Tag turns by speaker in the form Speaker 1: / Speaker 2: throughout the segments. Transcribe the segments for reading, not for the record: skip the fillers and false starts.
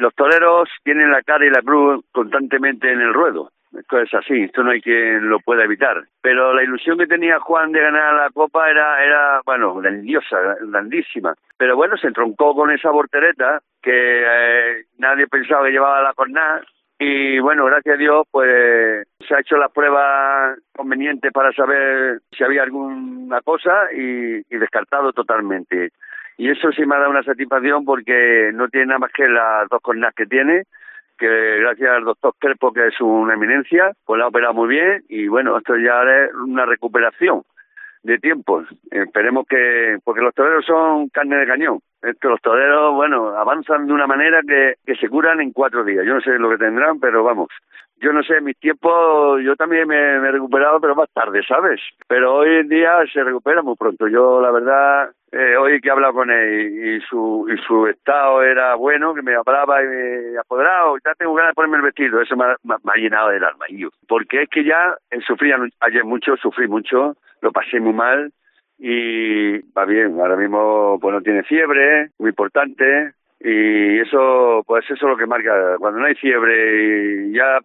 Speaker 1: los toreros tienen la cara y la cruz constantemente en el ruedo. Esto es así, esto no hay quien lo pueda evitar. Pero la ilusión que tenía Juan de ganar la Copa era bueno, grandiosa, grandísima. Pero bueno, se entroncó con esa voltereta que nadie pensaba que llevaba la jornada. Y bueno, gracias a Dios, pues se ha hecho las pruebas convenientes para saber si había alguna cosa y descartado totalmente. Y eso sí me ha dado una satisfacción porque no tiene nada más que las dos cornadas que tiene, que gracias al doctor Crespo, que es una eminencia, pues la ha operado muy bien y bueno, esto ya es una recuperación de tiempos. Esperemos porque los toreros son carne de cañón. Los toreros, bueno, avanzan de una manera que se curan en 4 días. Yo no sé lo que tendrán, pero vamos. Yo no sé, en mis tiempos yo también me he recuperado, pero más tarde, ¿sabes? Pero hoy en día se recupera muy pronto. Yo, la verdad, hoy que he hablado con él y su estado era bueno, que me hablaba y me apoderaba, ya tengo ganas de ponerme el vestido. Eso me ha llenado del alma. Porque es que ya sufrí ayer mucho, sufrí mucho, lo pasé muy mal. Y va bien, ahora mismo pues no tiene fiebre, muy importante, y eso es lo que marca, cuando no hay fiebre y ya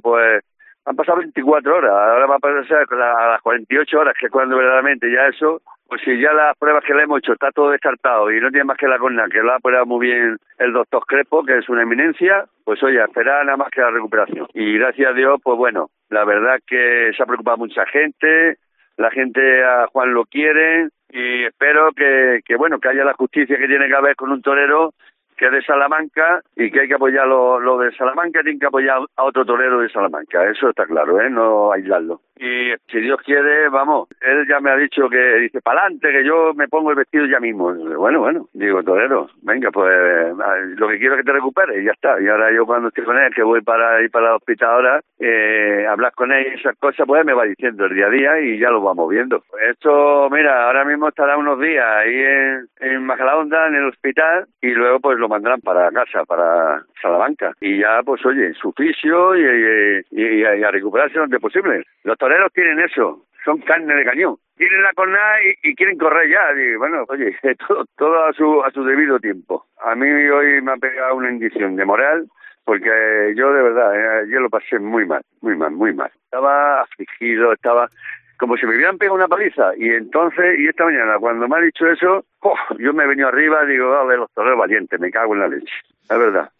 Speaker 1: han pasado 24 horas, ahora va a pasar a las 48 horas, que es cuando verdaderamente ya eso, pues si ya las pruebas que le hemos hecho está todo descartado y no tiene más que la corna, que lo ha operado muy bien el doctor Crespo, que es una eminencia, pues oye, esperar nada más que la recuperación. Y gracias a Dios, pues bueno, la verdad es que se ha preocupado mucha gente. La gente a Juan lo quiere y espero que haya la justicia que tiene que haber con un torero que es de Salamanca y que hay que apoyar lo de Salamanca, tiene que apoyar a otro torero de Salamanca, eso está claro, no aislarlo. Y si Dios quiere, vamos, él ya me ha dicho que dice, pa'lante, que yo me pongo el vestido ya mismo. Bueno, digo, torero, venga, pues lo que quiero es que te recuperes y ya está. Y ahora yo cuando estoy con él, que voy para ir para el hospital ahora, hablar con él y esas cosas, pues me va diciendo el día a día y ya lo vamos viendo. Esto, mira, ahora mismo estará unos días ahí en Majadahonda, en el hospital, y luego pues lo mandarán para casa, para Salamanca. Y ya, pues oye, su fisio y a recuperarse lo antes posible. Los toreros tienen eso, son carne de cañón. Tienen la cornada y quieren correr ya. Y bueno, oye, todo a su debido tiempo. A mí hoy me ha pegado una indición de moral, porque yo de verdad, yo lo pasé muy mal, muy mal, muy mal. Estaba afligido, estaba como si me hubieran pegado una paliza. Y entonces, y esta mañana, cuando me ha dicho eso, yo me he venido arriba, digo, a ver, los toreros valientes, me cago en la leche. La verdad.